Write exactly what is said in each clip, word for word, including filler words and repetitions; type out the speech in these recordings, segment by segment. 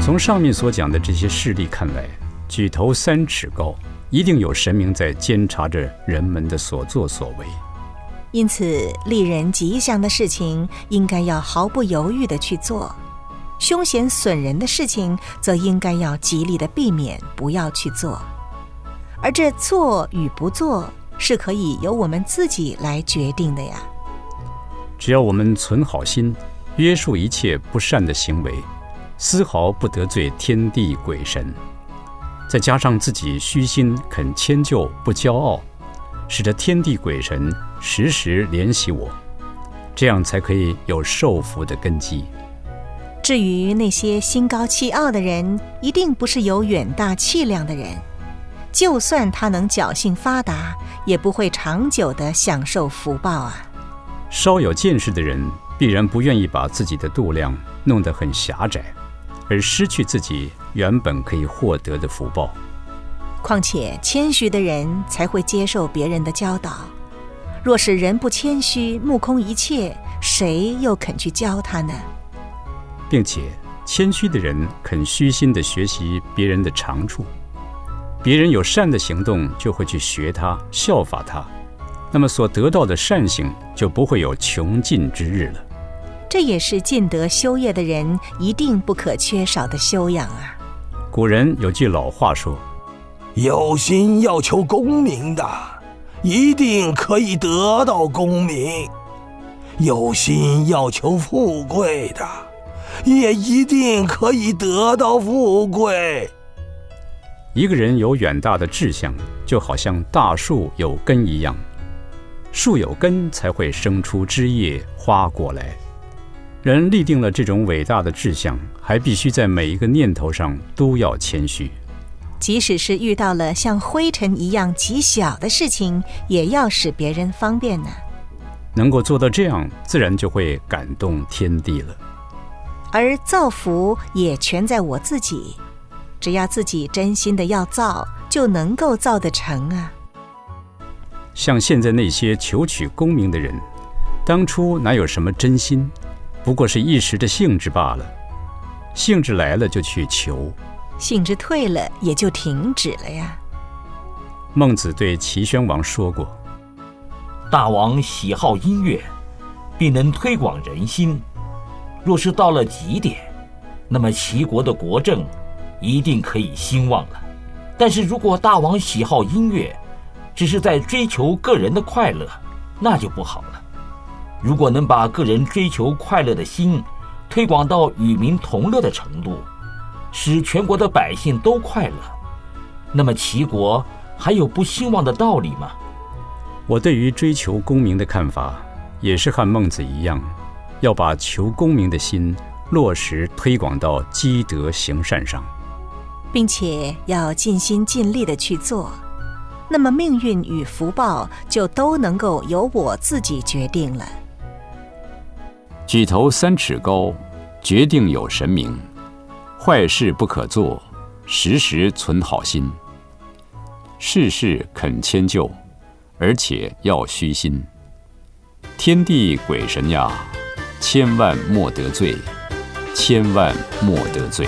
从上面所讲的这些事例看来，举头三尺高，一定有神明在监察着人们的所作所为。 因此，利人吉祥的事情应该要毫不犹豫地去做，凶险损人的事情则应该要极力地避免，不要去做。而这做与不做是可以由我们自己来决定的呀。 只要我们存好心，约束一切不善的行为，丝毫不得罪天地鬼神，再加上自己虚心肯迁就，不骄傲，使得天地鬼神时时怜惜我，这样才可以有受福的根基。 至于那些心高气傲的人，一定不是有远大气量的人，就算他能侥幸发达，也不会长久地享受福报啊。 稍有见识的人，必然不愿意把自己的度量弄得很狭窄，而失去自己原本可以获得的福报。 况且谦虚的人才会接受别人的教导，若是人不谦虚，目空一切，谁又肯去教他呢？ 并且谦虚的人肯虚心地学习别人的长处，别人有善的行动，就会去学他，效法他，那么所得到的善行就不会有穷尽之日了。 这也是尽德修业的人一定不可缺少的修养啊。 古人有句老话说， 有心要求功名的，一定可以得到功名；有心要求富贵的，也一定可以得到富贵。 一个人有远大的志向，就好像大树有根一样，树有根才会生出枝叶花果来。人立定了这种伟大的志向，还必须在每一个念头上都要谦虚， 即使是遇到了像灰尘一样极小的事情，也要使别人方便呢。 能够做到这样，自然就会感动天地了。 而造福也全在我自己，只要自己真心的要造，就能够造得成啊。 像现在那些求取功名的人，当初哪有什么真心，不过是一时的兴致罢了。兴致来了就去求， 兴致退了也就停止了呀。 孟子对齐宣王说过， 大王喜好音乐，必能推广人心，若是到了极点，那么齐国的国政一定可以兴旺了。但是如果大王喜好音乐，只是在追求个人的快乐，那就不好了。如果能把个人追求快乐的心推广到与民同乐的程度，使全国的百姓都快乐，那么齐国还有不兴旺的道理吗？ 我对于追求功名的看法，也是和孟子一样，要把求功名的心落实推广到积德行善上， 并且要尽心尽力地去做，那么命运与福报就都能够由我自己决定了。 举头三尺高，决定有神明，坏事不可做，时时存好心，事事肯迁就，而且要虚心。天地鬼神呀，千万莫得罪，千万莫得罪。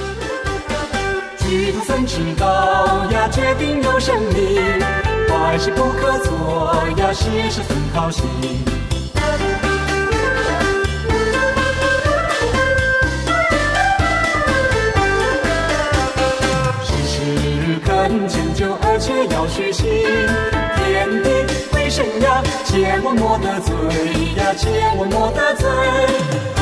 举头三尺高呀，决定有神明，坏事不可做呀，时时存好心。肯迁就，而且要虚心。天地鬼神呀，千万莫得罪呀，千万莫得罪。